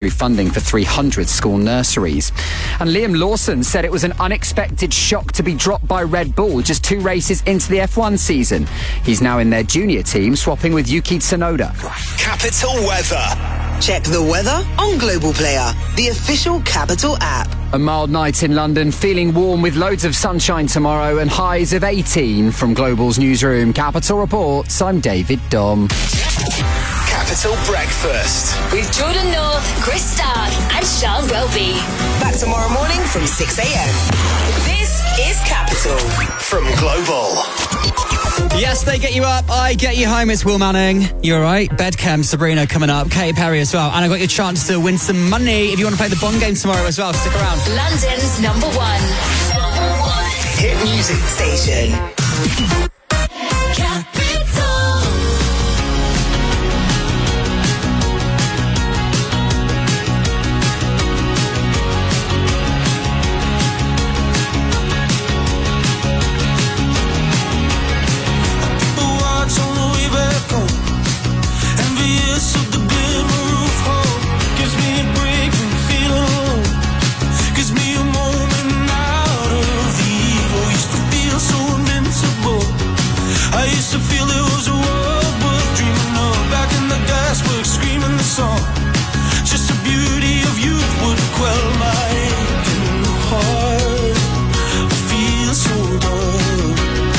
temporary funding for 300 school nurseries. And Liam Lawson said it was an unexpected shock to be dropped by Red Bull just 2 races into the F1 season. He's now in their junior team, swapping with Yuki Tsunoda. Capital Weather. Check the weather on Global Player, the official Capital app. A mild night in London, feeling warm with loads of sunshine tomorrow and highs of 18 from Global's newsroom. Capital Reports, I'm David Dom. Capital Breakfast. With Jordan North, Chris Stark and Sean Welby. Back tomorrow morning from 6 a.m. This is Capital from Global. Yes, they get you up, I get you home. It's Will Manning. You all right? Bedchem, Sabrina coming up, Katy Perry as well. And I've got your chance to win some money if you want to play the Bond game tomorrow as well. Stick around. London's number one hit music station. Capital. Of the glimmer of hope gives me a break from feeling alone. Gives me a moment out of the evil. Used to feel so invincible. I used to feel it was a world worth dreaming of. Back in the gasworks, screaming the song. Just the beauty of youth would quell my aching heart. I feel so dumb.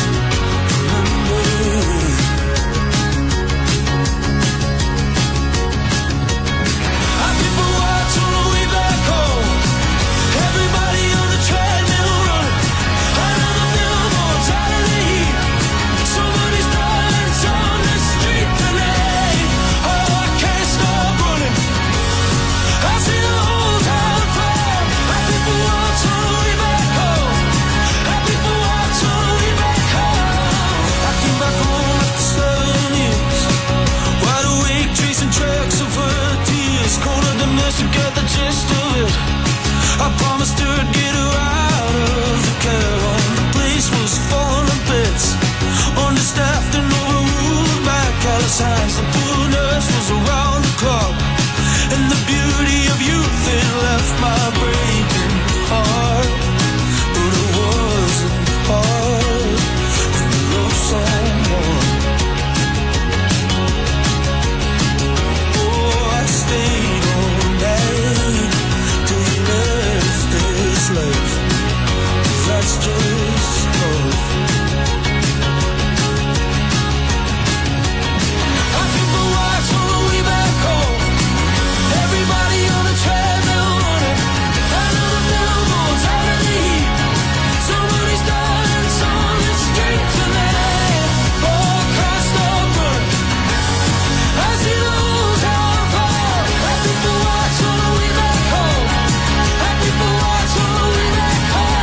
To get the gist of it, I promised her I'd get her out of the care home. The place was falling to bits, understaffed and overruled by callous hands. The poor nurse was around the clock, and the beauty of youth it left my breaking heart. But it wasn't hard when you love someone. Oh, I stayed on till you left this life. That's just love. I think the lights on the way back home. Everybody on the treadmill running. Another billboard's out of the heat. Somebody's dying, someone is straight tonight. Oh, I can't stop running. I see the whole town fall. I think the lights on the way back home. I think the lights on the way back home.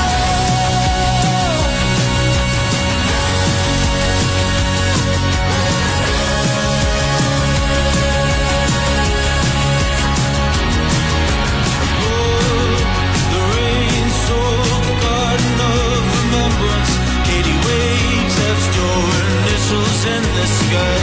The rain soaked the garden of remembrance. Katie waves, left your initials in the sky.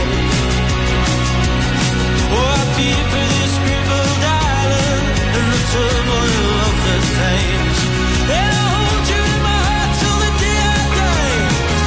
Oh, I feel for this crippled island and the turmoil of the times. And I'll hold you in my heart till the day I die.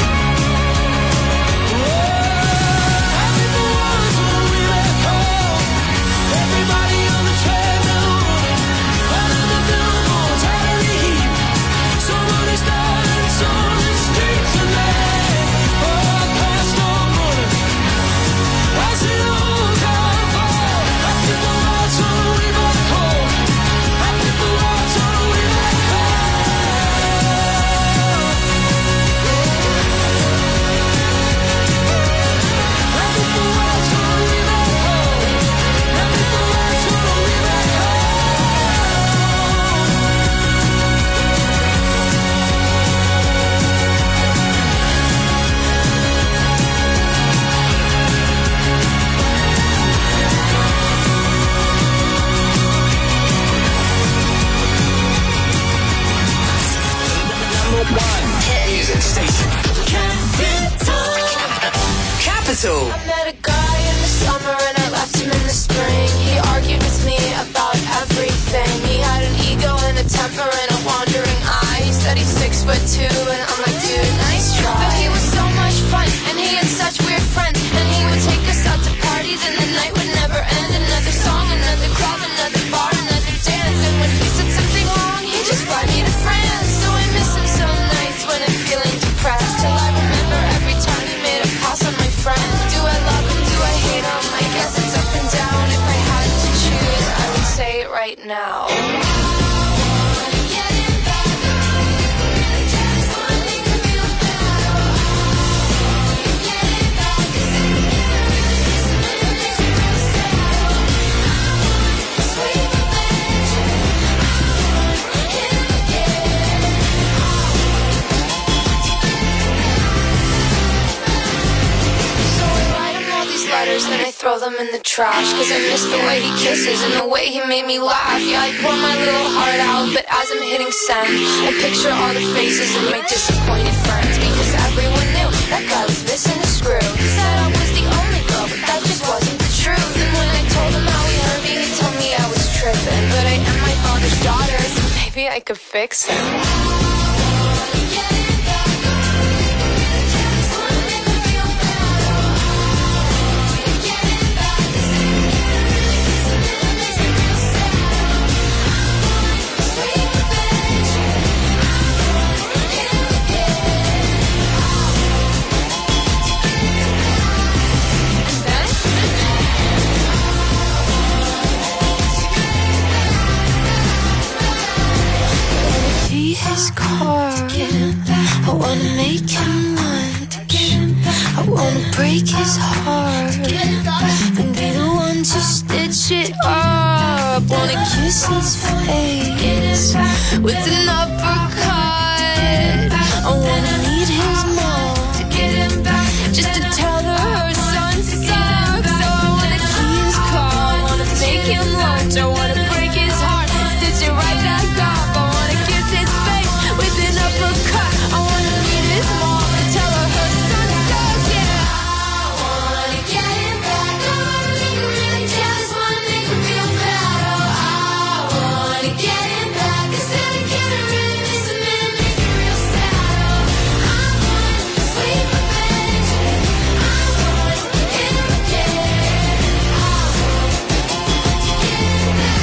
Oh, I think the ones on the way back home. Everybody on the treadmill running. Another billboard's out of the heat. Somebody's dying, someone is straight tonight. Oh, I can't stop running. I see the whole town fall. I think the lights on the way back home. I think the lights on the way back home. I think the lights on the way back home. I think the lights on the way back home. Number one hit music station. Capital. I met a guy in the summer and I left him in the spring. He argued with me about right now. Then I throw them in the trash, cause I miss the way he kisses and the way he made me laugh. Yeah, I pour my little heart out, but as I'm hitting send, I picture all the faces of my disappointed friends, because everyone knew that guy was missing a screw. He said I was the only girl, but that just wasn't the truth. And when I told him how he hurt me, he told me I was tripping. But I am my father's daughter, so maybe I could fix him. His car, I wanna make him lunch, I wanna break his heart and be the one to stitch it up. Wanna kiss his face with an uppercut. I wanna meet his mom just to tell her her son sucks. So I wanna key his car, I wanna make him lunch, I wanna break his heart, stitch it right back up. I wanna kiss his face with an uppercut. I wanna meet his mom and tell her her son sucks. Yeah, I wanna get him back. I wanna make him really jealous, wanna make him feel bad. Oh, I wanna get him back. Instead of getting really miss him and make him real sad. Oh, I want sweet revenge. I want him again. I want to get him back.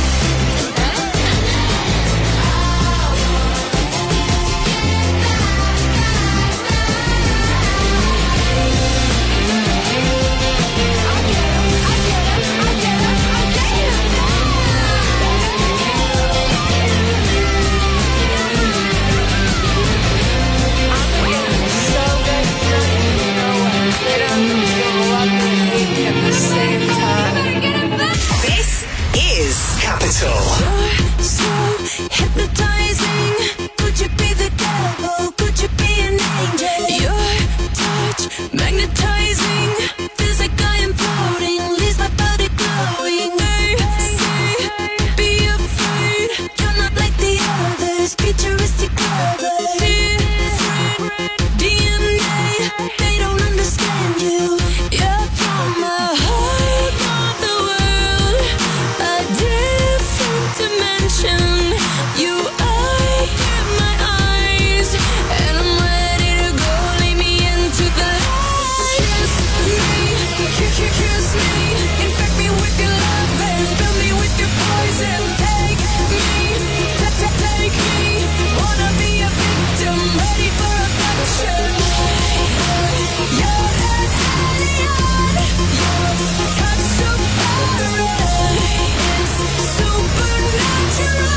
This is Capital. You're so hypnotizing. Could you be the devil? Could you be an angel? Your touch magnetizing. Feels like I am floating. Leaves my body glowing. They say, be afraid. You're not like the others. Futuristic lovers. Different DNA. They don't understand you. You're from a whole other world. A different dimension. You are in my eyes, and I'm ready to go. Lay me into the light. Kiss me, kiss me. Infect me with your love and fill me with your poison. Take me, take me. Wanna be a victim, ready for a passion. You're an alien. Your touch so far. It's supernatural.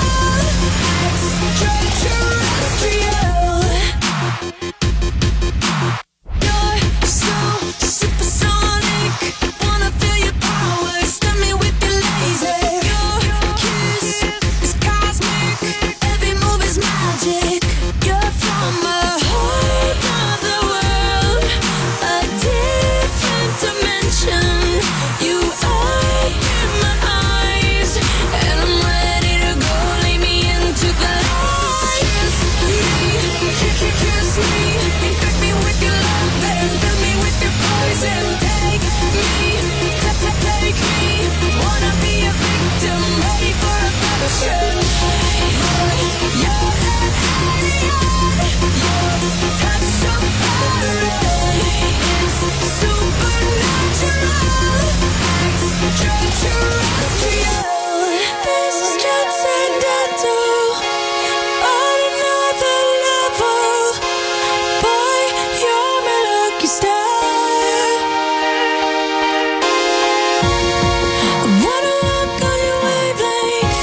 Extraterrestrial. You're so supersonic. Wanna feel your power. Stun me with your laser. Your kiss is cosmic. Every move is magic. You're from a whole other world. A different dimension. You are in my eyes, and I'm ready to go. Lay me into the light. Kiss me, infect me with your love and fill me with your poison. Take me, take me. Wanna be a victim, ready for a passion. You're an alien. Your touch so far. It's supernatural. Extraterrestrial. This is transcendental. On another level. Boy, you're my lucky star. I wanna walk on your wavelength.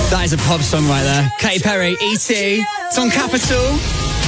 That is a pop song right there. Katy Perry, E.T. It's on Capital.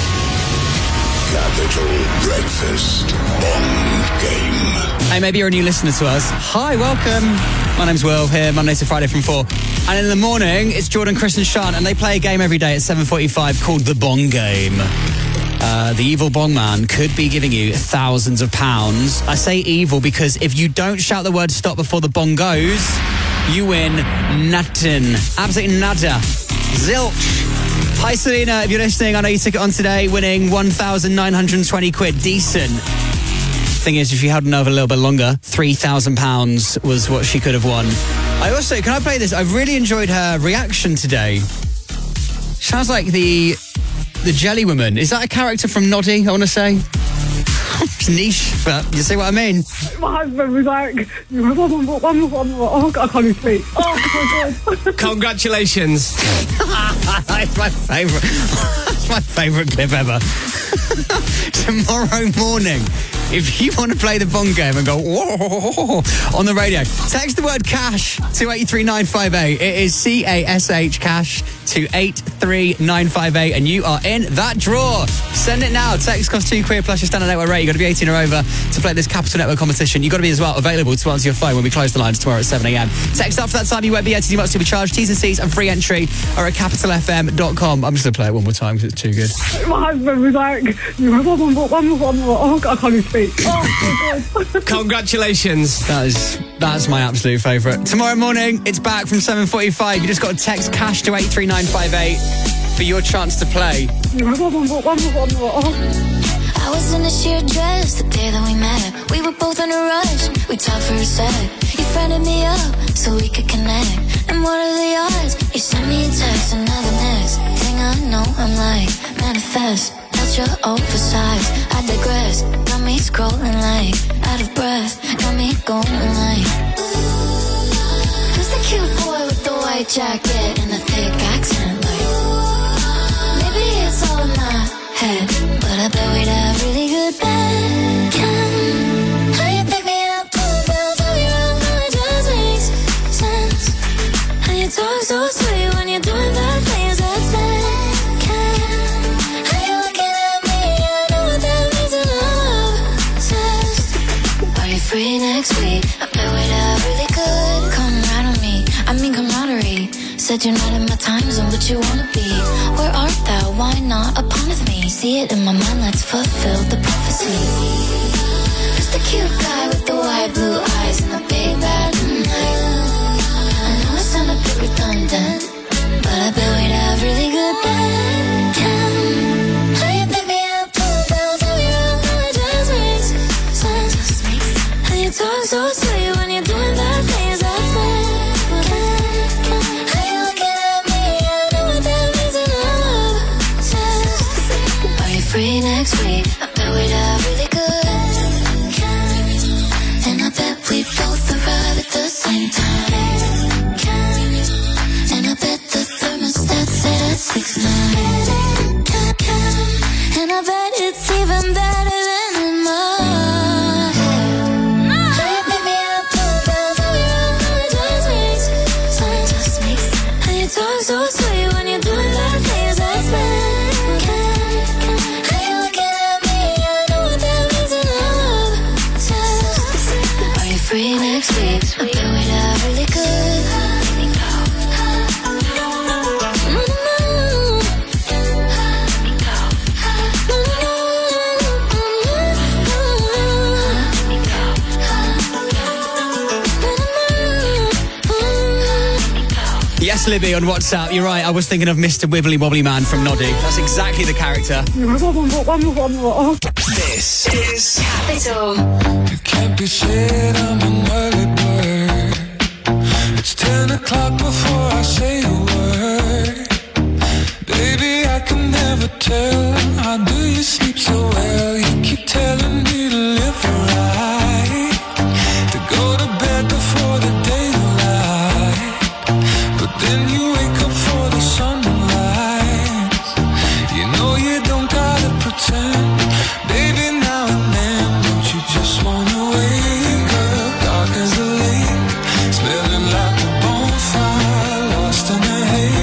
Capital Breakfast Bond Game. Hey, maybe you're a new listener to us. Hi, welcome. My name's Will, here Monday to Friday from 4. And in the morning, it's Jordan, Chris and Sean, and they play a game every day at 7:45 called the Bong Game. The evil bong man could be giving you thousands of pounds. I say evil because if you don't shout the word stop before the bong goes, you win nothing. Absolutely nada. Zilch. Hi, Selena. If you're listening, I know you took it on today, winning 1,920 quid. Decent. Thing is, if she held another a little bit longer, £3,000 was what she could have won. Can I play this? I really enjoyed her reaction today. Sounds like the Jelly Woman. Is that a character from Noddy, I want to say? It's niche, but you see what I mean? My husband was like, I can't even speak. Oh my God. Congratulations. That's my favourite. That's my favourite clip ever. Tomorrow morning, if you want to play the Bong Game and go whoa on the radio, text the word cash to 83958. It is CASH cash to 83958 and you are in that draw. Send it now. Text costs £2 plus your standard network rate. You've got to be 18 or over to play this Capital Network competition. You've got to be as well available to answer your phone when we close the lines tomorrow at 7 a.m. Text after that time. You won't be able to much to be charged. T's and C's and free entry are at capitalfm.com. I'm just going to play it one more time because it's too good. My husband was like, I can't even speak. Oh my God. Congratulations. That's my absolute favourite. Tomorrow morning, it's back from 7:45. You just got to text cash to 83958 for your chance to play. I was in a sheer dress the day that we met. We were both in a rush. We talked for a sec. You friended me up so we could connect. And what are the odds? You sent me a text and now the next thing I know, I'm like, manifest. Not your oversized. I digress. Got me scrolling like out of breath. Got me going like, who's the cute boy with the white jacket and the thick accent? Like, maybe it's all in my head, but I bet we'd have really good bacon. How you pick me up, pull the bell, tell me around, how it just makes sense. How you talk so sweet when you're doing that things that's bacon. How you looking at me, I know what that means and I'm obsessed. Are you free next week? I bet we'd have really good. Come right on me, I mean camaraderie. Said you're not in my time zone, but you wanna be. Where art thou? Why not upon with me? See it in my mind, let's fulfill the prophecy. Who's the cute guy with the white blue eyes and the big bad night? I know it sounds a bit redundant, but I bet we'd have really good bacon. How you pick me up, pull the bell, tell me around, how it just makes sense. How you talk so sweet when you're doing that things that's bad. Free next week, I bet we'd have really good. And I bet we both arrive at the same time. And I bet the thermostat set at 6'9". And I bet it's even better than in my head. How you pick me up, pull the bell, tell me around, how it just makes sense. How you talk so sweet when you're doing that things that's bad. Free next week, I bet we'd have really good. Yes, Libby on WhatsApp. You're right. I was thinking of Mr. Wibbly Wobbly Man from Noddy. That's exactly the character. This is Capital. It can't be said I'm an early bird. It's 10 o'clock before I say a word. Baby, I can never tell. How do you sleep so well? You keep telling me to live right, to go to bed before the daylight. But then you wake up for the sunrise. You know you don't gotta pretend. Baby, now and then, don't you just wanna wake up dark as a lake, smelling like a bonfire, lost in the haze.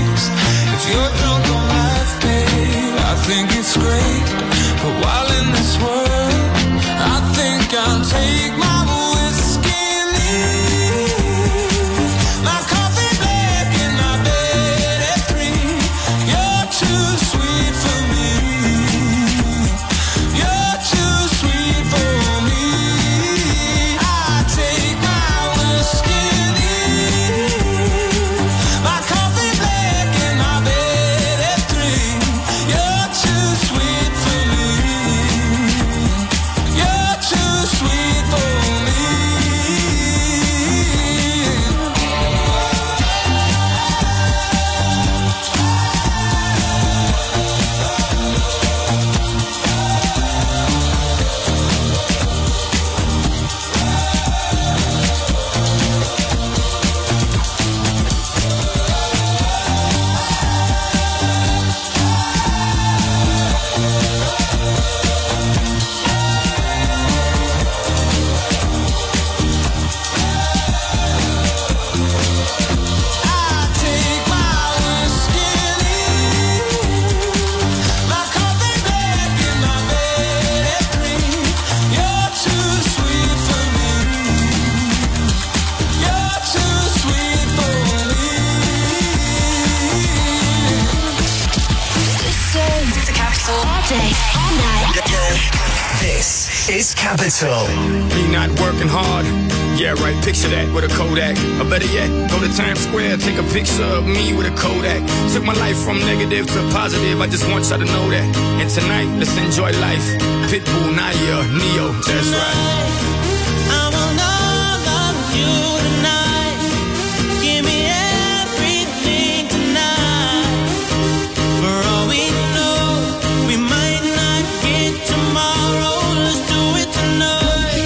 This is Capital. Me not working hard. Yeah, right, picture that with a Kodak. Or better yet, go to Times Square, take a picture of me with a Kodak. Took my life from negative to positive, I just want y'all to know that. And tonight, let's enjoy life. Pitbull, Naya, Neo, that's right. I want all of you tonight. Give me everything tonight. For all we know, we might not get tomorrow. Let's do it tonight.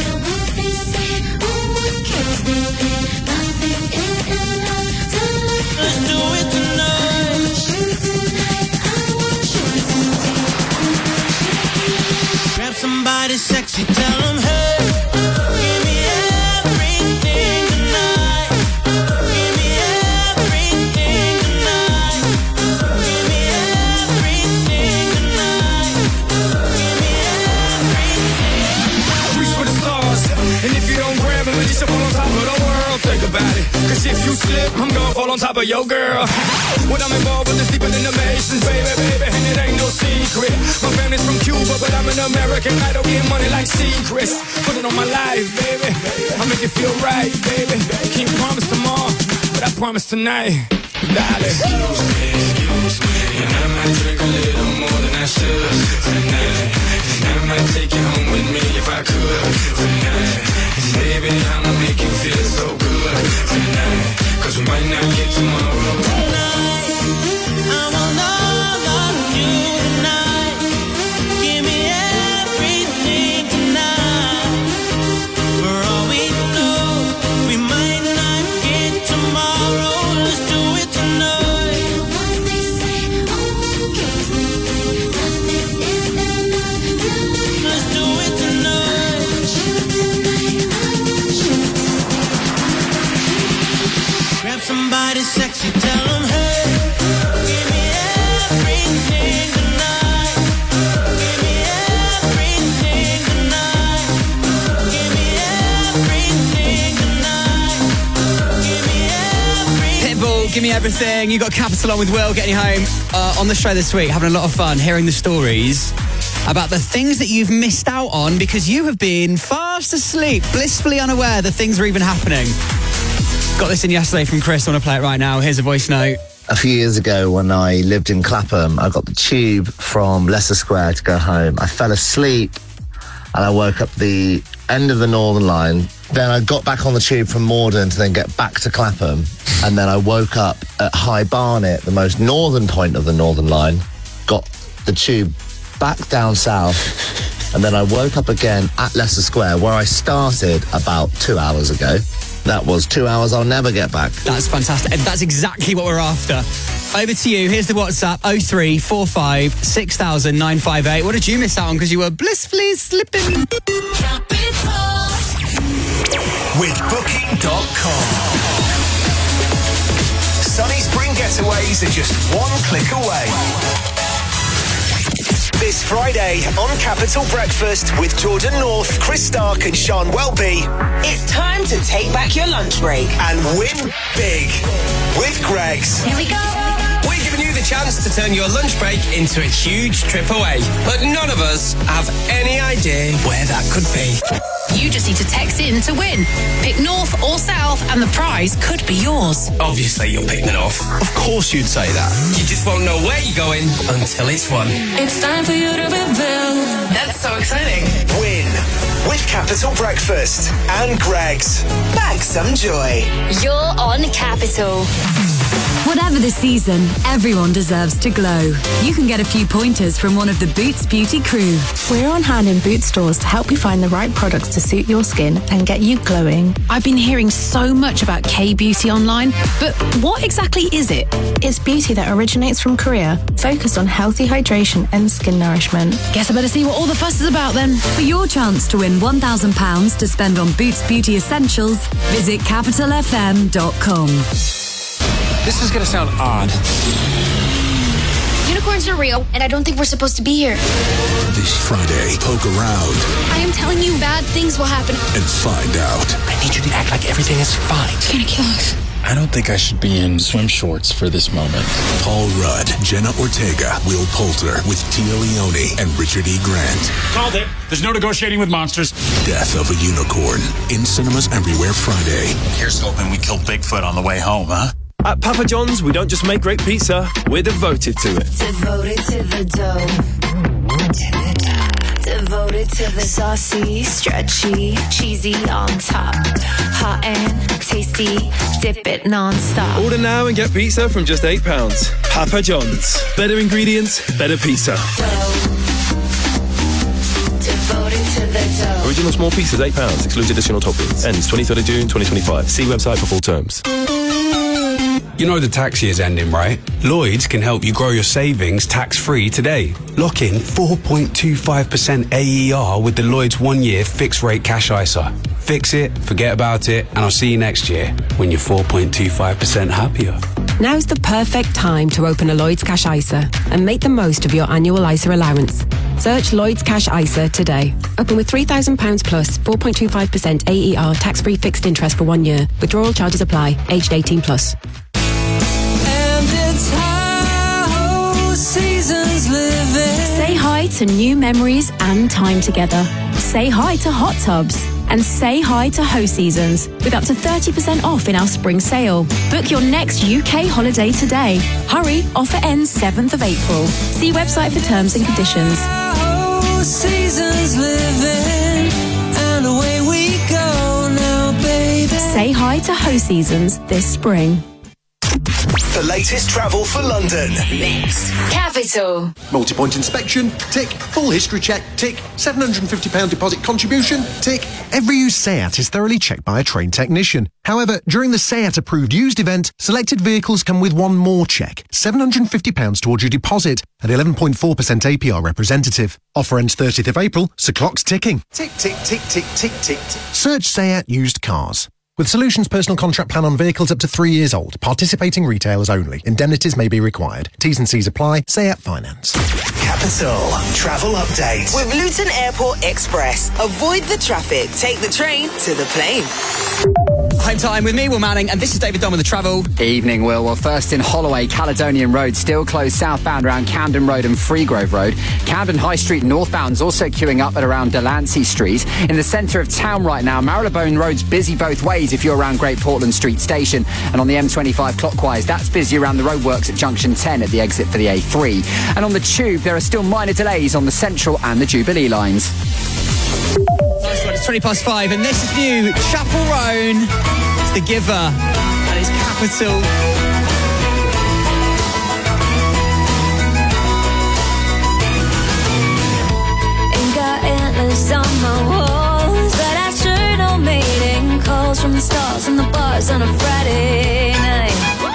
Let's do it tonight. Grab somebody sexy, tell them, hey, give me everything tonight. Give me everything tonight. Give me everything tonight. Give me everything. Reach for the stars, and if you don't grab it, you should fall on top of the world. Think about it, cause if you slip, I'm gonna fall on top of your girl. When I'm involved with this deeper than the Masons, baby, and it ain't no secret. My family's from Cuba, but I'm an American. I don't get money like secrets. Put it on my life, baby. I'll make it feel right, baby. Can't promise tomorrow, but I promise tonight, darling. Excuse me, and I might drink a little more than I should tonight. And I might take you home with me if I could tonight. And baby, I'ma make you feel so good tonight. Cause we might not get tomorrow. Tonight, I want all of you tonight. Give me everything tonight. For all we know, we might not get tomorrow. Let's do it tonight. Let's do it tonight. Grab somebody sexy, tell them, hey, give me everything tonight. Give me everything tonight. Give me everything tonight. Give me everything. Pitbull, give me everything. You got Capital on with Will getting you home on the show this week, having a lot of fun hearing the stories about the things that you've missed out on because you have been fast asleep, blissfully unaware that things are even happening. Got this in yesterday from Chris. I want to play it right now. Here's a voice note. A few years ago when I lived in Clapham, I got the tube from Leicester Square to go home. I fell asleep and I woke up the end of the Northern Line. Then I got back on the tube from Morden to then get back to Clapham. And then I woke up at High Barnet, the most northern point of the Northern Line, got the tube back down south, and then I woke up again at Leicester Square where I started about 2 hours ago. That was 2 hours I'll never get back. That's fantastic. And that's exactly what we're after. Over to you. Here's the WhatsApp, 0345 6000 958. What did you miss out on because you were blissfully slipping? With Booking.com. Sunny spring getaways are just one click away. This Friday on Capital Breakfast with Jordan North, Chris Stark and Sean Welby, It's time to take back your lunch break. and win big with Greggs. Here we go. We're giving you the chance to turn your lunch break into a huge trip away. But none of us have any idea where that could be. You just need to text in to win. Pick North or South and the prize could be yours. Obviously, you'll pick the North. Of course you'd say that. You just won't know where you're going until it's won. It's time for you to reveal. That's so exciting. Win with Capital Breakfast and Greggs. Back some joy. You're on Capital. Whatever the season, everyone deserves to glow. You can get a few pointers from one of the Boots Beauty crew. We're on hand in Boots stores to help you find the right products to suit your skin and get you glowing. I've been hearing so much about K-Beauty online, but what exactly is it? It's beauty that originates from Korea, focused on healthy hydration and skin nourishment. Guess I better see what all the fuss is about then. For your chance to win £1,000 to spend on Boots Beauty Essentials, visit capitalfm.com. This is going to sound odd. Unicorns are real, and I don't think we're supposed to be here. This Friday, poke around I am telling you, bad things will happen. and find out. I need you to act like everything is fine. It's gonna kill us. I don't think I should be in swim shorts for this moment. Paul Rudd, Jenna Ortega, Will Poulter with Tia Leone and Richard E. Grant. Called it. There's no negotiating with monsters. Death of a Unicorn. In cinemas everywhere Friday. Here's hoping we killed Bigfoot on the way home, huh? At Papa John's, we don't just make great pizza, we're devoted to it. Devoted to the dough. Devoted to the saucy, stretchy, cheesy on top. Hot and tasty, dip it non-stop. Order now and get pizza from just £8. Papa John's. Better ingredients, better pizza. Devoted to the dough. Original small pizzas, £8. Excludes additional toppings. Ends 23rd of June 2025. See website for full terms. You know the tax year's ending, right? Lloyds can help you grow your savings tax-free today. Lock in 4.25% AER with the Lloyds 1-year fixed-rate cash ISA. Fix it, forget about it, and I'll see you next year when you're 4.25% happier. Now's the perfect time to open a Lloyds Cash ISA and make the most of your annual ISA allowance. Search Lloyds Cash ISA today. Open with £3,000 plus 4.25% AER tax-free fixed interest for 1 year. Withdrawal charges apply. Aged 18 plus. Say hi to new memories and time together. Say hi to hot tubs. And say hi to Ho Seasons with up to 30% off in our spring sale. Book your next UK holiday today. Hurry, offer ends 7th of April. See website for terms and conditions. Seasons living, and away we go now, baby. Say hi to Ho Seasons this spring. The latest travel for London. Mix. Capital. Multi-point inspection, tick. Full history check, tick. £750 deposit contribution, tick. Every used Seat is thoroughly checked by a trained technician. However, during the Seat approved used event, selected vehicles come with one more check. £750 towards your deposit at 11.4% APR representative. Offer ends 30th of April, so clock's ticking. Tick, tick, tick, tick, tick, tick, tick. Search Seat used cars. With Solutions personal contract plan on vehicles up to 3 years old. Participating retailers only. Indemnities may be required. T's and C's apply. Seat Finance. Capital Travel Update. With Luton Airport Express. Avoid the traffic. Take the train to the plane. Home time with me, Will Manning, and this is David Dunn with the travel. Evening, Will. Well, first in Holloway, Caledonian Road still closed southbound around Camden Road and Freegrove Road. Camden High Street northbound's also queuing up at around Delancey Street. In the centre of town right now, Marylebone Road's busy both ways if you're around Great Portland Street Station. And on the M25 clockwise, that's busy around the roadworks at Junction 10 at the exit for the A3. And on the Tube, there are still minor delays on the Central and the Jubilee lines. Nice one, it's 5:20, and this is new. Chapel Roan. It's The Giver, and it's Capital. Ain't got antlers on my walls, but I sure don't mating calls from the stars and the bars on a Friday night.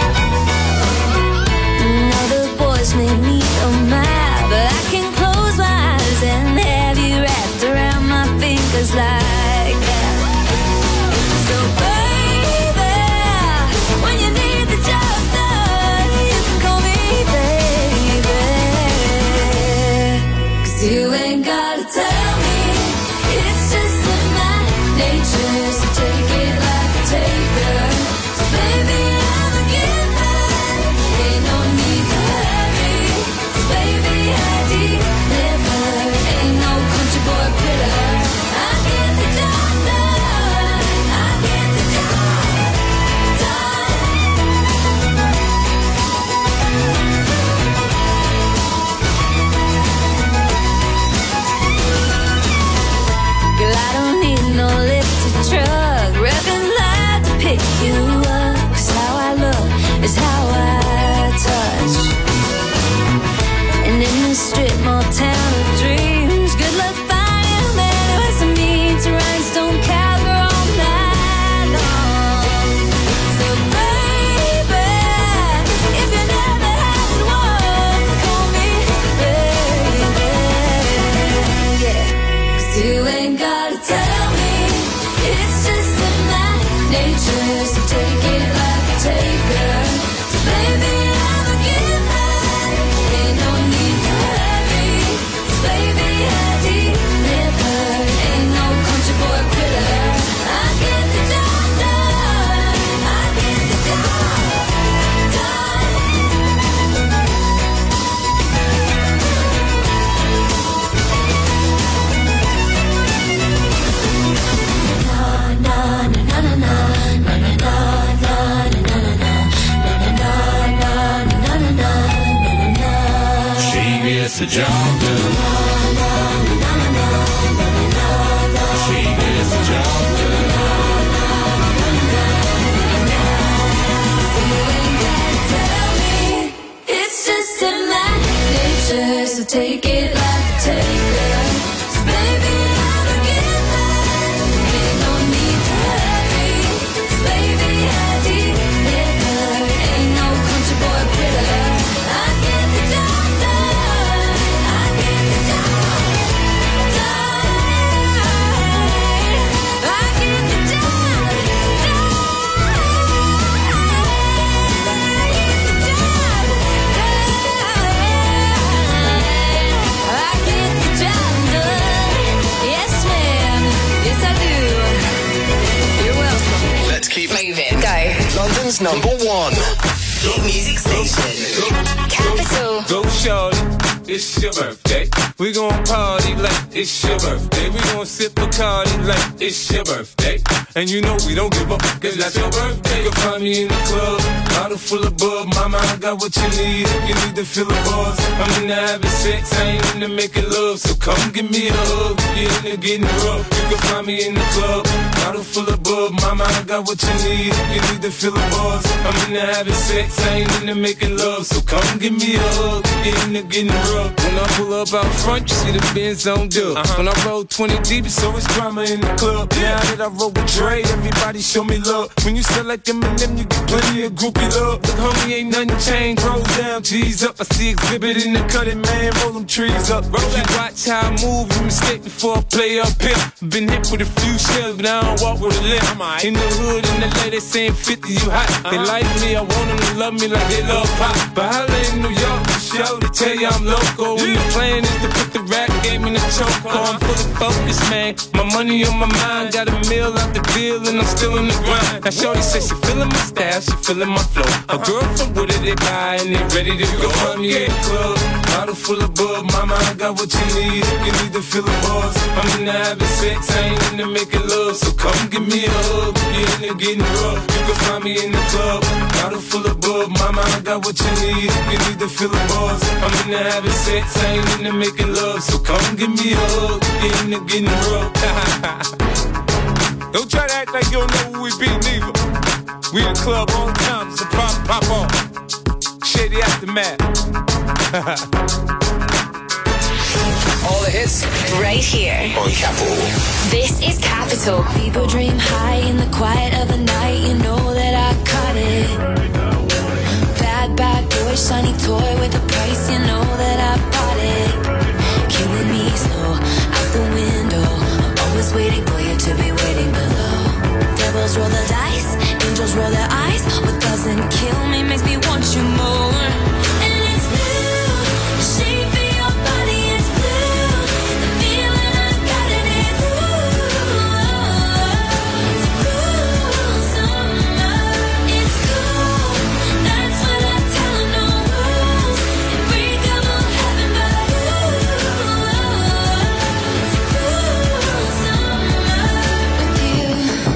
Now the boys made me mad, but I can close my eyes and have you wrapped around my fingers like that. So baby, when you need the job done, you can call me baby. 'Cause you ain't gotta tell me, it's just in my nature, so take it like a taker. So baby, I'm a giver, ain't no need to hurry. So baby, I deliver, ain't no country boy critter. I get the job done, I get the job done. Girl, I don't need no lifted truck, reppin' light to pick you up. 'Cause how I look is how I touch. And in this strip mall town of dreams, good luck finding a man who has some mean to rhinestone cowgirl all night long. So baby, if you never had one, call me baby. Yeah, 'cause you ain't gotta tell me, it's just in my nature, so take it like a taker. So gets the job done. She gets the job done. So you ain't gotta tell me, it's just in my nature. So take it like a taker. So baby, I'm a giver. Ain't no need to hurry. So baby, I deliver. Ain't no country boy quitter. I get the job done. I get the job done. I get the job done. I get the job done. Yes, ma'am. Yes, I do. You're welcome. Let's keep moving. Go. London's number one hit music station. Capital. Go shorty, it's your birthday. We gon' party like it's your birthday. We gon' sip Bacardi like it's your birthday. And you know we don't give up, cause that's your birthday. You'll find me in the club, bottle full of bub. Mama, I got what you need if you need to fill the buzz. I'm into having sex, I ain't into making love. So come give me a hug, you're into getting rough. You can find me in the club, bottle full of bub. Mama, I got what you need if you need to fill the buzz. I'm into having sex, I ain't into making love. So come give me a hug, you're into getting rough. When I pull up out front, you see the Benz on dub. When I roll 20 deep, it's always drama in the club. Now that I roll with Dre, everybody show me love. When you sell like them and them, you get plenty of groupie love. Look, homie, ain't nothing changed. Roll down, G's up. I see exhibit in the cutting, man. Roll them trees up. Roll that. Watch how I move. You mistake before I play up here. Been hit with a few shells, but I don't walk with a limp. In the hood, in the lady saying 50, you hot. They like me, I want them to love me like they love pop. But holla in New York, for show to tell you I'm local. When the plan is to put the rap game in the choke. I'm fully focused, man. My money on my mind. Got a meal out the deal, and I'm still in the grind. Now shorty says she feeling my style, she feeling my flow. A girl from Wooded, they buy and they ready to go. Find me in the club, bottle full of bub. Mama, I got what you need if you need to fill the buzz. I'm into having sex, I ain't into making love. So come give me a hug, you're into getting rough. You can find me in the club, bottle full of bub. Mama, I got what you need if you need to fill the buzz. I'm into having sex, I ain't into making love. So come give me a hug, you're into getting rough. Don't try to act like you don't know who we be, neither. We in the club on time, so pop on. Shady Aftermath. All the hits right here on Capital. This is Capital. People dream high in the quiet of the night. You know that I caught it. Bad boy, shiny toy with a price. You know that I bought it. Killing me slow, out the window. I'm always waiting for you to be waiting below. Devils roll the dice, angels roll their eyes. What doesn't kill me makes me want you more. And it's blue, the shape of your body is blue. The feeling I've got in it's it's cool summer. It's cool, that's what I tell them, no rules. And break them all heaven, but it's cool summer with you.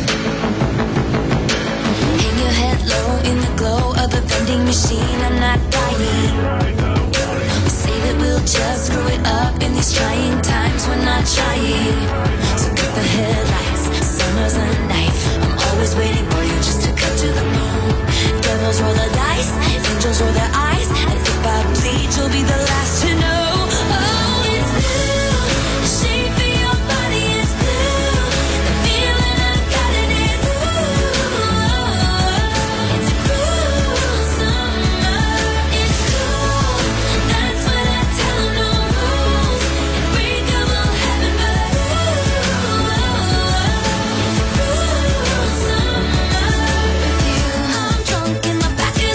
Hang your head low in the glow of the vending machine. I'm not dying. We say that we'll just screw it up in these trying times. We're not trying. So cut the headlights. Summer's a knife. I'm always waiting for you just to cut to the bone. Devils roll the dice. Angels roll their eyes. And if I bleed, you'll be the last to know. Oh, it's blue. The shape of your body is blue. The feeling I've got in it's it's cool summer. It's cool, that's what I tell them, no rules. And break them all heaven, but it's cool summer with you. I'm drunk in my back of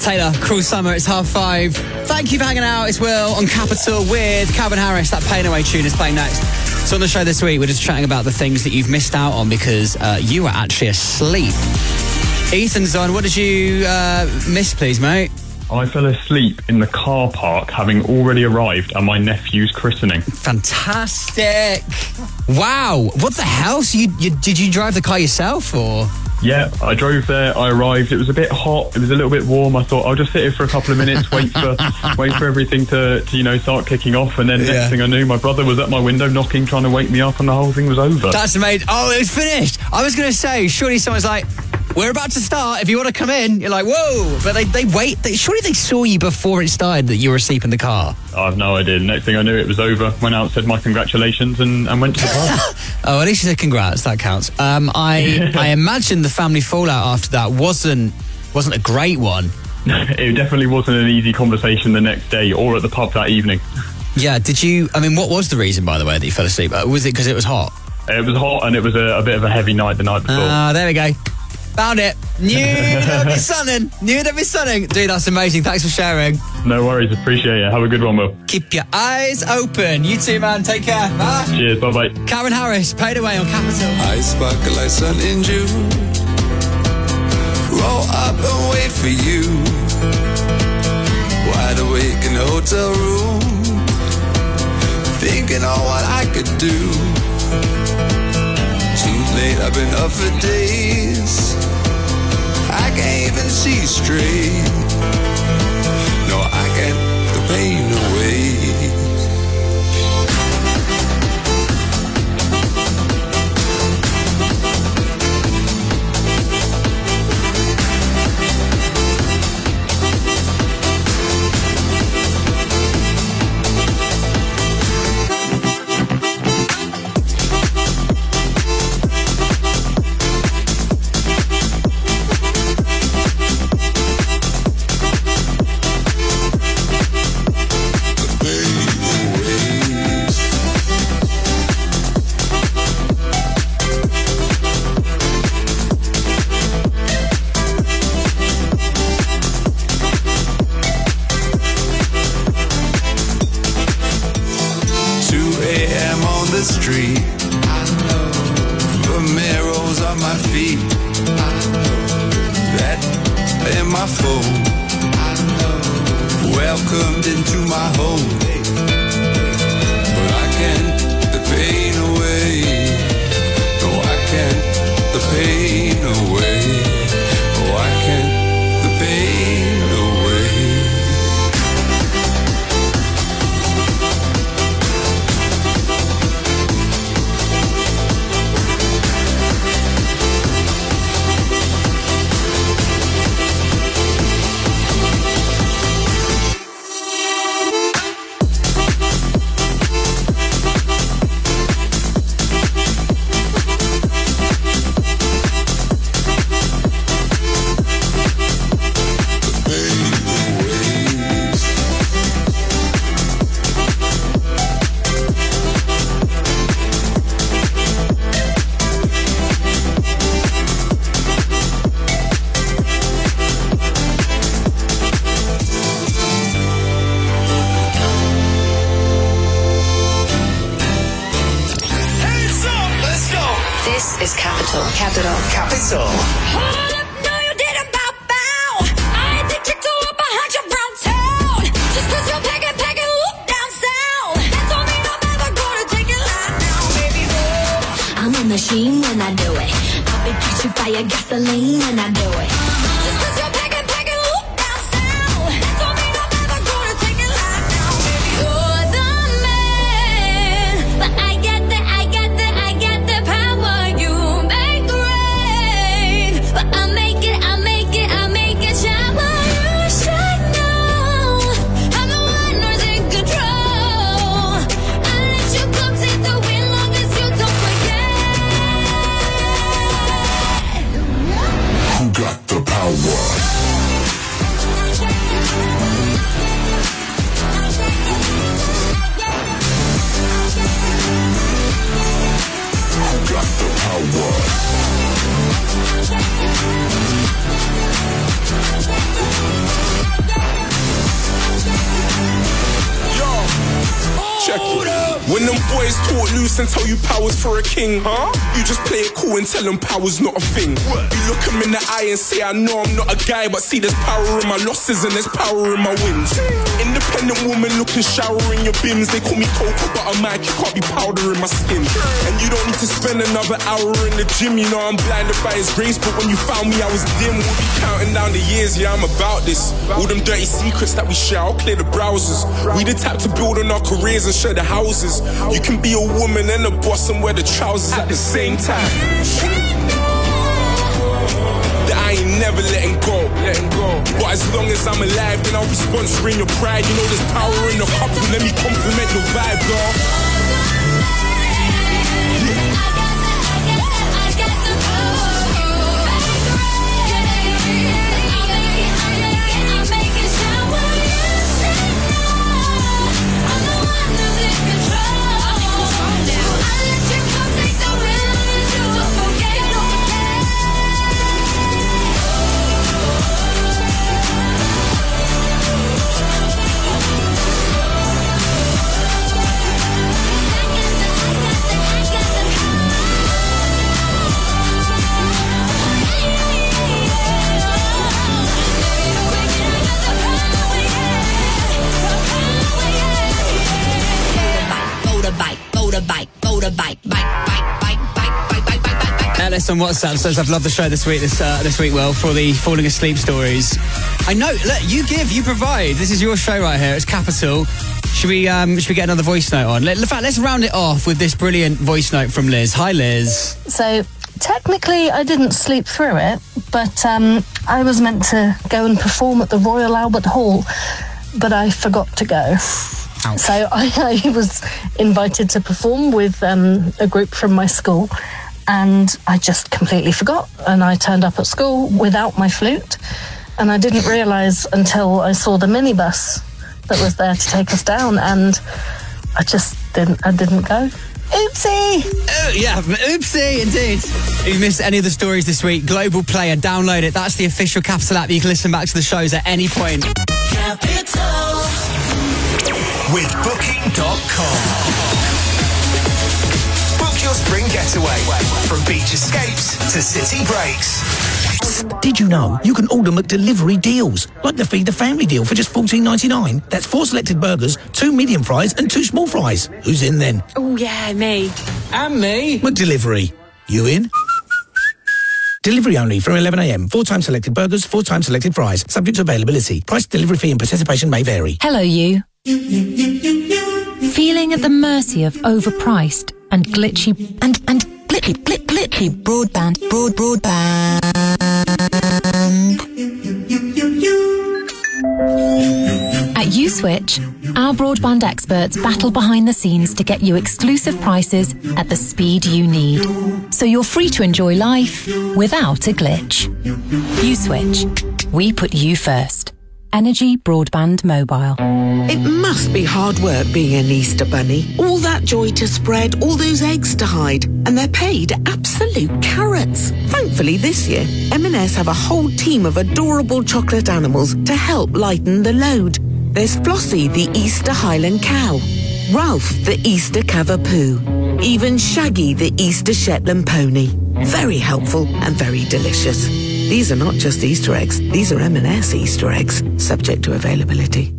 Taylor, Cruel Summer, it's 5:30. Thank you for hanging out. It's Will on Capital with Calvin Harris. That Pain Away tune is playing next. So on the show this week, we're just chatting about the things that you've missed out on because you were actually asleep. Ethan's on. What did you miss, please, mate? I fell asleep in the car park having already arrived at my nephew's christening. Fantastic. Wow. What the hell? So did you drive the car yourself or...? Yeah, I drove there, I arrived, it was a bit hot, it was a little bit warm, I thought I'll just sit here for a couple of minutes, wait for everything to start kicking off, and then next thing I knew, my brother was at my window knocking, trying to wake me up, and the whole thing was over. That's amazing. Oh, it was finished. I was going to say, surely someone's like, we're about to start, if you want to come in, you're like, whoa, but they wait, surely they saw you before it started that you were asleep in the car. I have no idea. Next thing I knew, it was over, went out, said my congratulations, and went to the pub. Oh, at least you said congrats, that counts. I imagine the family fallout after that wasn't a great one. It definitely wasn't an easy conversation the next day or at the pub that evening. Yeah, what was the reason, by the way, that you fell asleep? Was it because it was hot? It was hot and it was a bit of a heavy night the night before. Ah, there we go. Found it. Knew there'd be sunning. Dude, that's amazing. Thanks for sharing. No worries. Appreciate it. Have a good one, Will. Keep your eyes open. You too, man. Take care. Bye. Cheers. Bye-bye. Calvin Harris, Paid Away on Capital. I sparkle like sun in June. Roll up and wait for you. Wide awake in the hotel room. Thinking on what I could do. Too late, I've been up for days. I can't even see straight. No, I can't the pain away. Machine when I do it. I'll be catching fire, gasoline when I do it. Just 'cause you're packing, look down south. That don't mean I'm ever gonna take it like now, baby. You're the man, but I got the power. You make rain, but I make it shower. You should know I'm the one who's in control. I let you come take the wheel long as you don't forget. Who got the power? Who got the power? Check it. When them boys talk loose and tell you power's for a king, huh? You just play it cool and tell them power's not a thing. You look them in the eye and say, I know I'm not a guy, but see there's power in my losses and there's power in my wins. Independent woman looking shower in your bins. They call me cocoa, but I'm Mike, you can't be powder in my skin. And you don't need to spend another hour in the gym. You know I'm blinded by his grace, but when you found me I was dim. We'll be counting down the years, yeah I'm about this. All them dirty secrets that we share, I'll clear the browsers. We the type to build on our careers and share the houses. You can be a woman and a boss and wear the trousers at the same time. That I ain't never letting go. But as long as I'm alive, then I'll be sponsoring your pride. You know there's power in the couple, let me compliment your vibe, girl. Ellis on WhatsApp says, I've loved the show this week, Will, for the falling asleep stories. I know, look, you provide. This is your show right here. It's Capital. Should we get another voice note on? In fact, let's round it off with this brilliant voice note from Liz. Hi, Liz. So, technically, I didn't sleep through it, but I was meant to go and perform at the Royal Albert Hall, but I forgot to go. Ouch. So I was invited to perform with a group from my school, and I just completely forgot. And I turned up at school without my flute, and I didn't realise until I saw the minibus that was there to take us down, and I didn't go. Oopsie! Oh, yeah, oopsie, indeed. If you missed any of the stories this week, Global Player, download it. That's the official Capital app. You can listen back to the shows at any point. Capital. With Booking.com. Book your spring getaway from beach escapes to city breaks. Did you know you can order McDelivery deals, like the Feed the Family deal for just $14.99? That's 4 selected burgers, 2 medium fries and 2 small fries. Who's in then? Oh, yeah, me. And me. McDelivery. You in? Delivery only from 11 a.m. 4 times selected burgers, 4 times selected fries. Subject to availability. Price, delivery fee and participation may vary. Hello, you. Feeling at the mercy of overpriced and glitchy glitchy broadband. At Uswitch, our broadband experts battle behind the scenes to get you exclusive prices at the speed you need, so you're free to enjoy life without a glitch. Uswitch, we put you first. Energy Broadband Mobile. It must be hard work being an Easter bunny. All that joy to spread, all those eggs to hide, and they're paid absolute carrots. Thankfully this year, M&S have a whole team of adorable chocolate animals to help lighten the load. There's Flossie, the Easter Highland cow, Ralph, the Easter Cavapoo, even Shaggy, the Easter Shetland pony. Very helpful and very delicious. These are not just Easter eggs, these are M&S Easter eggs, subject to availability.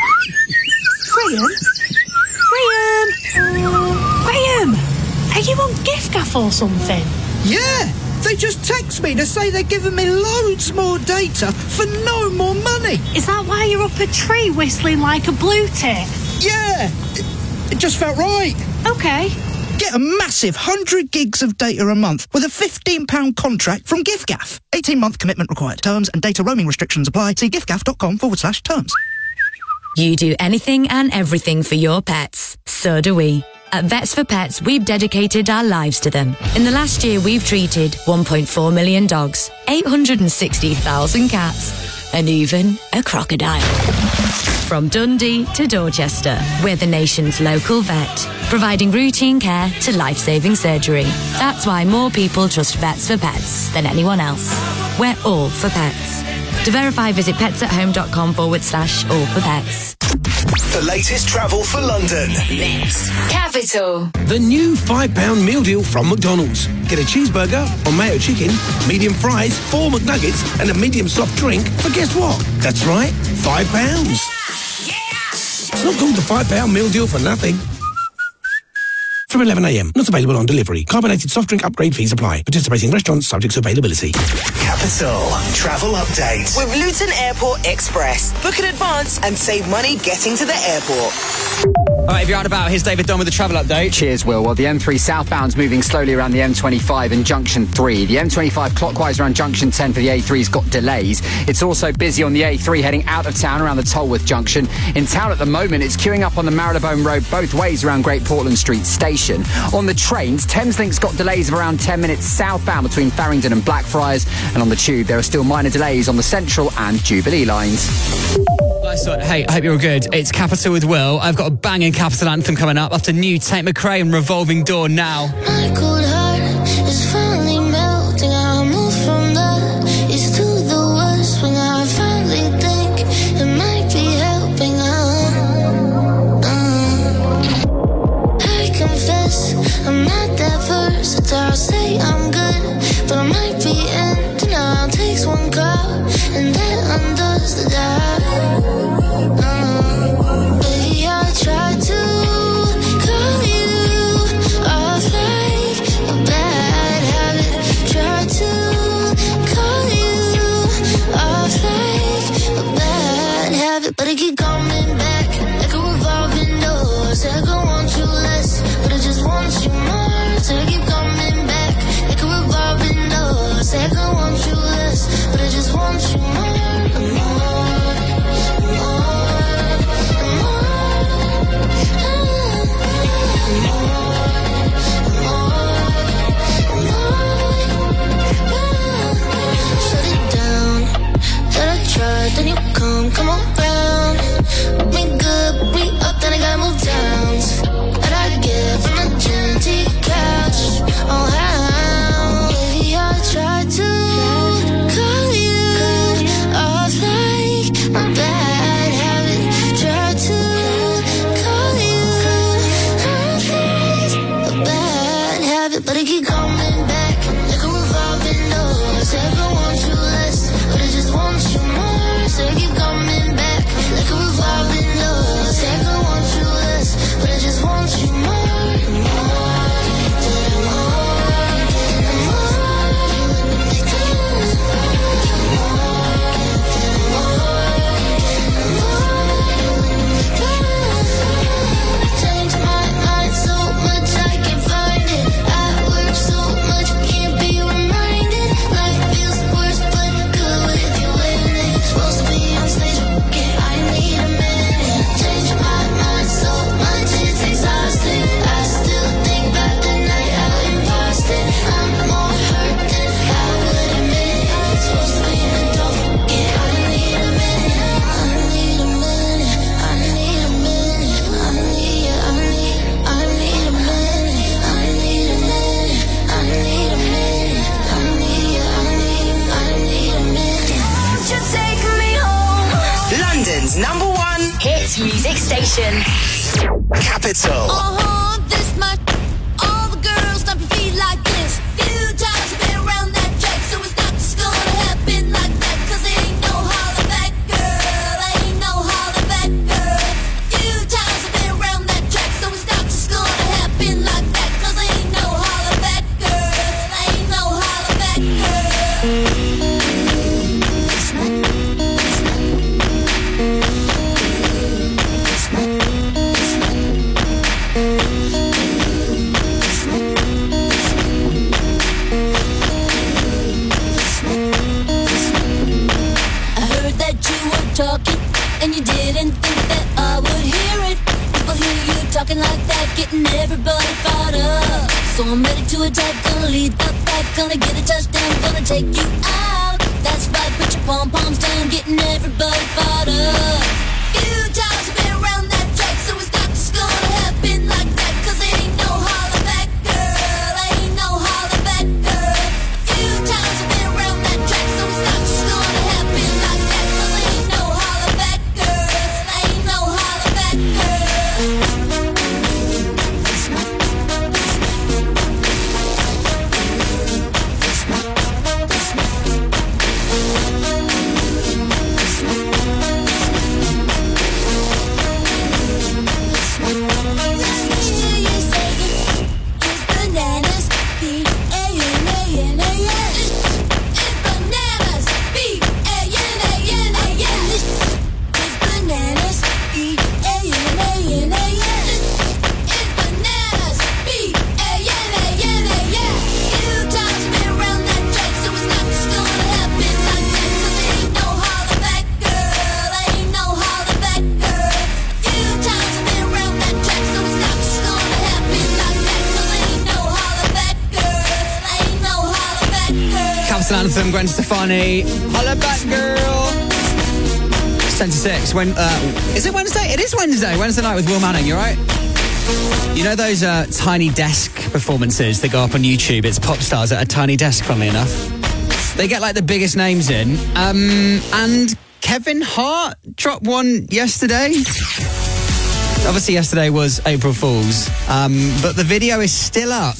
Graham! Are you on giffgaff or something? Yeah! They just text me to say they're giving me loads more data for no more money. Is that why you're up a tree whistling like a blue tit? Yeah! It just felt right. Okay. Get a massive 100 gigs of data a month with a £15 contract from giffgaff. 18-month commitment required. Terms and data roaming restrictions apply. See giffgaff.com/terms. You do anything and everything for your pets. So do we. At Vets for Pets, we've dedicated our lives to them. In the last year, we've treated 1.4 million dogs, 860,000 cats, and even a crocodile. From Dundee to Dorchester, we're the nation's local vet, providing routine care to life-saving surgery. That's why more people trust Vets for Pets than anyone else. We're all for pets. To verify, visit petsathome.com/all-for-pets. The latest travel for London. Next. Capital. The new £5 meal deal from McDonald's. Get a cheeseburger or mayo chicken, medium fries, 4 McNuggets, and a medium soft drink for guess what? That's right, £5. It's not called the £5 meal deal for nothing. From 11 a.m. Not available on delivery. Carbonated soft drink upgrade fees apply. Participating restaurants subject to availability. Capital Travel Update. With Luton Airport Express. Book in advance and save money getting to the airport. All right, if you're out about, here's David Don with the travel update. Cheers, Will. Well, the M3 southbound's moving slowly around the M25 and Junction 3. The M25 clockwise around Junction 10 for the A3's got delays. It's also busy on the A3 heading out of town around the Tolworth Junction. In town at the moment, it's queuing up on the Marylebone Road both ways around Great Portland Street Station. On the trains, Thameslink got delays of around 10 minutes southbound between Farringdon and Blackfriars. And on the Tube, there are still minor delays on the Central and Jubilee lines. Hey, I hope you're all good. It's Capital with Will. I've got a banging Capital anthem coming up after new Tate McRae and Revolving Door now. My cold heart is finally melting. I move from the east to the west when I finally think it might be helping. I confess I'm not that versatile. Say I'm good, but I might be in denial. Takes one call and that undoes the dial. Baby, I try to call you off like a bad habit. Try to call you off like a bad habit, but I keep coming back like a revolving door. Said I want you less, but I just want you more. So I keep coming back like a revolving door. Said I want you less, but I just want you more. Then you come around. Put me good, put me up, then I gotta move down. That I get from the gym to your couch. Oh, how? Baby, I tried to call you off like a bad habit. Tried to call you off like a bad habit, but I keep coming back like a revolving door. Said I want you less, but I just want you more. So I keep coming back like a revolving door. Say I want you less, but I just want you more. Change my mind so much I can't find it. I work so much, can't be reminded. Life feels worse, but good if you win it. Supposed to be on stage, yeah, I need a minute. Change my mind so much, it's exhausting. I still think about the night out in Boston. I'm more hurt than I would admit. Supposed to be in the dope, yeah, I need a minute. I need a minute, I need a minute. I need a minute, I need a minute. I need a minute, I need a minute. Won't you take me home? London's #1 hit music station. Capital. This much. All the girls stomp your feet like this. Few times you've been around that track, so it's not just gonna happen like that. 'Cause ain't no holler back, girl. Ain't no holler back, girl. Few times I've been around that track, so it's not just gonna happen like that. 'Cause ain't no holler back, girl. Ain't no holler back, girl. Talking, and you didn't think that I would hear it. People hear you talking like that, getting everybody fired up. So I'm ready to attack, gonna lead the pack, gonna get a touchdown, gonna take you out. That's right, put your pom-poms down, getting everybody fired up. Few times you've been around that track, so it's not just gonna happen like that. 'Cause ain't no holler back, girl. Ain't no holler back, girl. Few times you've been around that track, so it's not just gonna happen like that. National Anthem, Gwen Stefani. Holla back, girl. It's 10 to 6. Is it Wednesday? It is Wednesday. Wednesday night with Will Manning, you right? You know those tiny desk performances that go up on YouTube? It's pop stars at a tiny desk, funnily enough. They get like the biggest names in. And Kevin Hart dropped one yesterday. Obviously, yesterday was April Fool's, but the video is still up.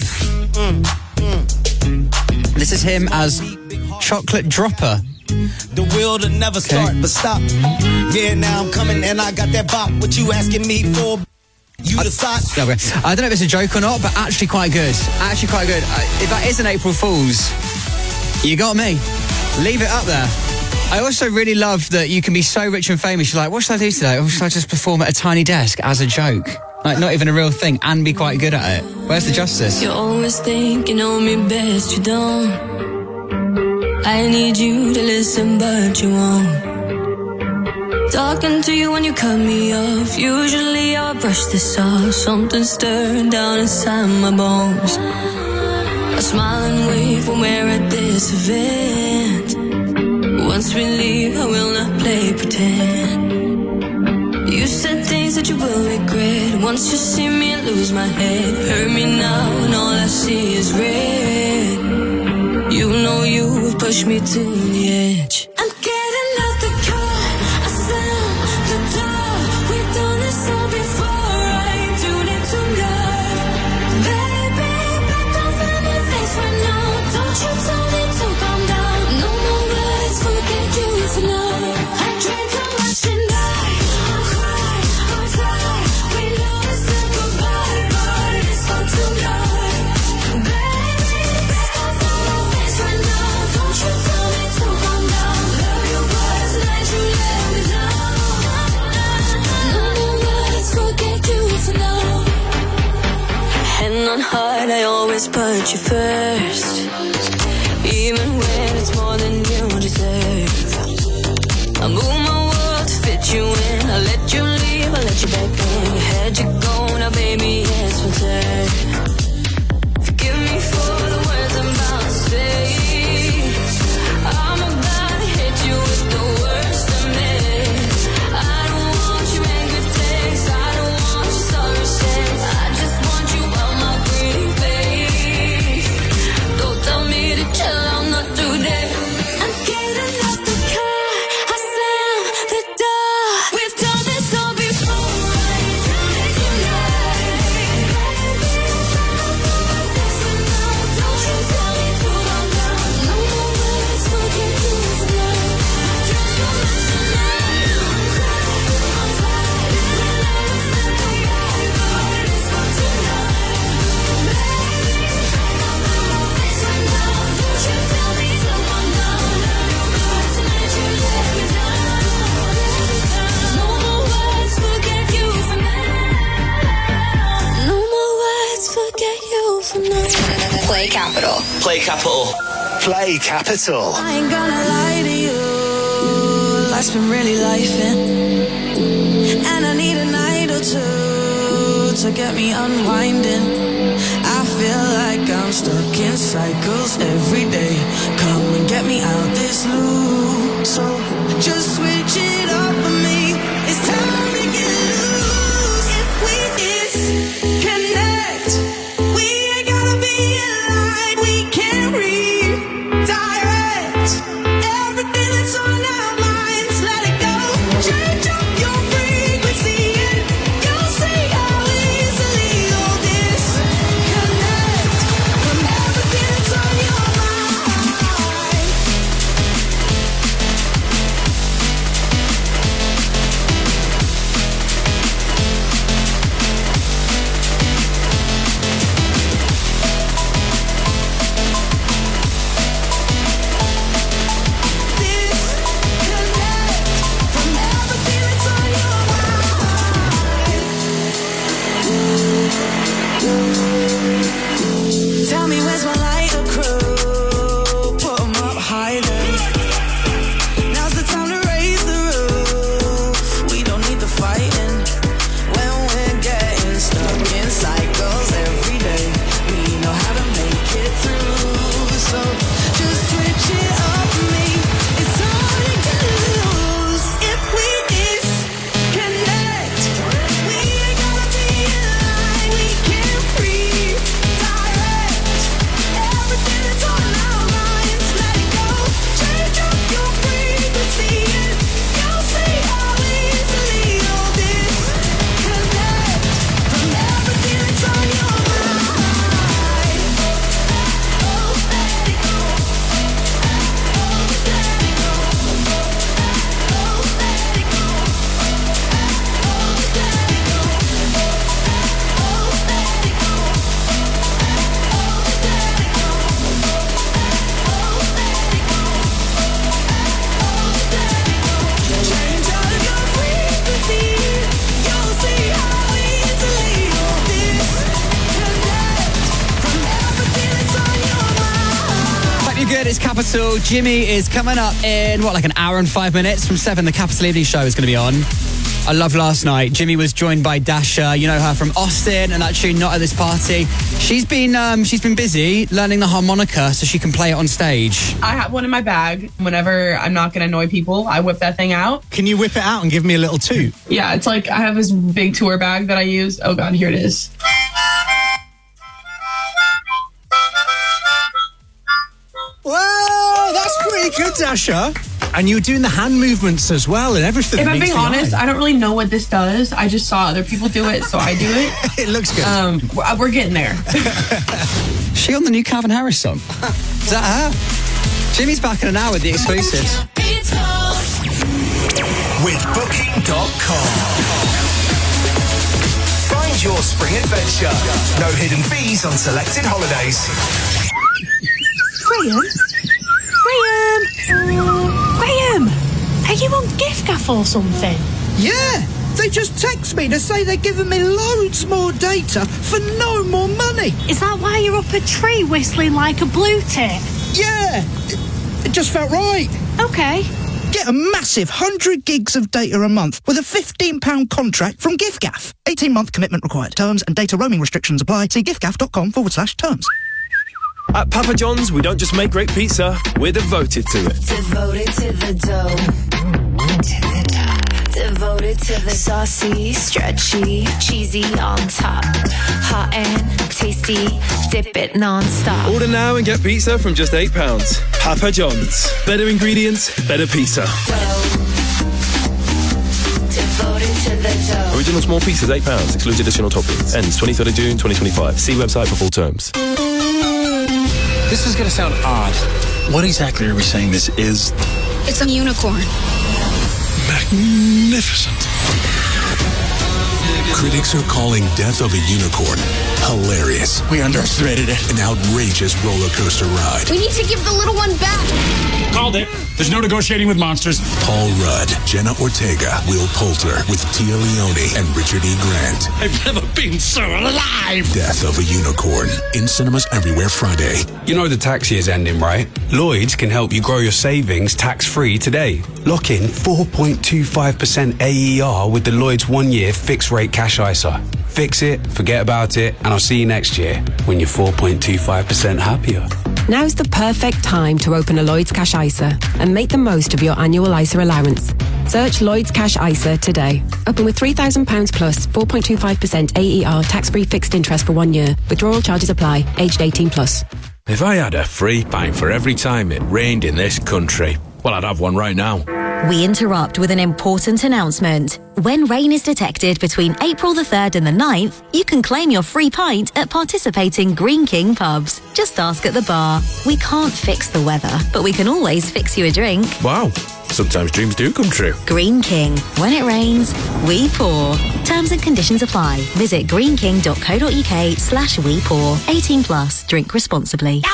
This is him as Chocolate Dropper. The will to never start but stop. Yeah, now I'm coming and I got that bop. What you asking me for? You the thought. Okay. I don't know if it's a joke or not, but actually quite good. Actually quite good. If that is an April Fool's, you got me. Leave it up there. I also really love that you can be so rich and famous. You're like, what should I do today? Or should I just perform at a tiny desk as a joke? Like, not even a real thing, and be quite good at it. Where's the justice? You always think you know me best, you don't. I need you to listen, but you won't. Talking to you when you cut me off. Usually I brush this off. Something stirring down inside my bones. I smile and wave when we're at this event. Once we leave, I will not play pretend. You said things that you will regret. Once you see me, I lose my head. Hurt me now, and all I see is red. You know you have pushed me to the edge. I'm getting out the car, I slam the door. We've done this all before, I ain't doing it tonight. Baby, back off in my face right now. Don't you tell me to calm down. No more words, forget you for now. I drank too much tonight. I'm crying, I'm tired. We know it's a goodbye, but it's for tonight. Baby, back off in my face right now. Don't you tell me to calm down. Love you, but tonight you let me down. No more words, forget you for now. Hand on heart, I always put you first. Even when it's more than you deserve. I move my world to fit you in. I let you leave, I let you back in. You had you go, now baby, it's my turn. Forgive me for the words I'm about to say. I'm about to hit you with the worst of me. I don't want your angry text, I don't want your sorry sex. I just want you on my pretty face. Don't tell me to chill, I'm not today. I'm getting out the car, I slam the door. We've done this all before, I ain't doing it tonight. Don't you tell me to calm down. No more words, forget you tonight. Drink too much tonight. I'm crying, I'm tired. It's a goodbye, but it's for tonight. Baby, back off in my face right now. Don't you tell me to calm down. Love you, but tonight you let me down. No more words, forget you for now. No more words, forget you for now. Play Capital. Play Capital. Play Capital. I ain't gonna lie to you. Life's been really lifing, and I need a night or two to get me unwinding. I feel like I'm stuck in cycles every day. Come and get me out this loop. So just switch it up for me. It's time to get loose. If we disconnect, we ain't gotta be in line. We can redirect everything that's on our minds. Let it go. Change up your frequency and you'll see how easily all this good? It's Capital. Jimmy is coming up in, like an hour and 5 minutes from 7. The Capital Evening Show is going to be on. I love last night. Jimmy was joined by Dasha. You know her from Austin and that tune Not at This Party. She's been busy learning the harmonica so she can play it on stage. I have one in my bag. Whenever I'm not going to annoy people, I whip that thing out. Can you whip it out and give me a little toot? Yeah, it's like I have this big tour bag that I use. Oh God, here it is. Whoa, that's pretty good, Dasha. And you were doing the hand movements as well and everything. If I'm being honest, I don't really know what this does. I just saw other people do it, so I do it. It looks good. We're getting there. She on the new Calvin Harris song? Is that her? Jimmy's back in an hour with the exclusives. With Booking.com. Find your spring adventure. No hidden fees on selected holidays. Graham, are you on giffgaff or something? Yeah, they just text me to say they're giving me loads more data for no more money. Is that why you're up a tree whistling like a blue tit? Yeah, it just felt right. Okay. Get a massive 100 gigs of data a month with a £15 contract from giffgaff. 18-month commitment required. Terms and data roaming restrictions apply. See giffgaff.com/terms. At Papa John's, we don't just make great pizza, we're devoted to it. Devoted to the dough. Devoted to the saucy, stretchy, cheesy on top. Hot and tasty, dip it non-stop. Order now and get pizza from just £8. Papa John's. Better ingredients, better pizza. Devoted to the dough. Original small pizzas, £8. Excludes additional toppings. Ends 23rd of June 2025. See website for full terms. This is going to sound odd. What exactly are we saying this is? It's a unicorn. Magnificent. Critics are calling Death of a Unicorn hilarious. We underestimated it. An outrageous roller coaster ride. We need to give the little one back. Called it. There's no negotiating with monsters. Paul Rudd, Jenna Ortega, Will Poulter, with Tia Leone and Richard E. Grant. I've never been so alive. Death of a Unicorn. In cinemas everywhere Friday. You know the tax year's ending, right? Lloyds can help you grow your savings tax-free today. Lock in 4.25% AER with the Lloyds 1-year fixed-rate cash ISA. Fix it, forget about it, and I'll see you next year when you're 4.25% happier. Now's the perfect time to open a Lloyds Cash ISA and make the most of your annual ISA allowance. Search Lloyds Cash ISA today. Open with £3,000 plus 4.25% AER tax-free fixed interest for 1 year. Withdrawal charges apply. Aged 18 plus. If I had a free pint for every time it rained in this country, well, I'd have one right now. We interrupt with an important announcement. When rain is detected between April the 3rd and the 9th, you can claim your free pint at participating Green King pubs. Just ask at the bar. We can't fix the weather, but we can always fix you a drink. Wow, sometimes dreams do come true. Green King. When it rains, we pour. Terms and conditions apply. Visit greenking.co.uk/we pour. 18 plus. Drink responsibly.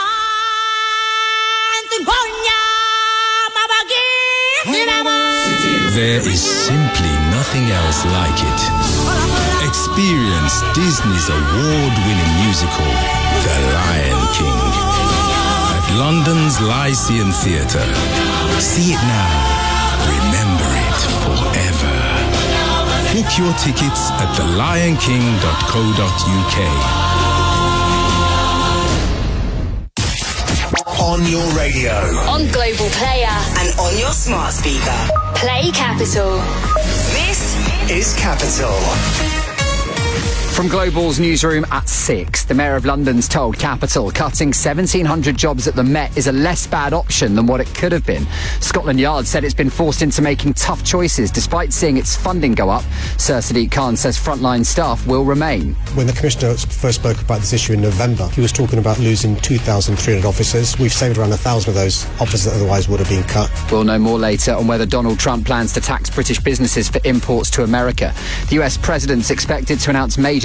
There is simply nothing else like it. Experience Disney's award-winning musical, The Lion King, at London's Lyceum Theatre. See it now. Remember it forever. Book your tickets at thelionking.co.uk. On your radio. On Global Player. And on your smart speaker. Play Capital. This is Capital. From Global's newsroom at 6, the Mayor of London's told Capital cutting 1,700 jobs at the Met is a less bad option than what it could have been. Scotland Yard said it's been forced into making tough choices despite seeing its funding go up. Sir Sadiq Khan says frontline staff will remain. When the Commissioner first spoke about this issue in November, he was talking about losing 2,300 officers. We've saved around 1,000 of those officers that otherwise would have been cut. We'll know more later on whether Donald Trump plans to tax British businesses for imports to America. The US President's expected to announce major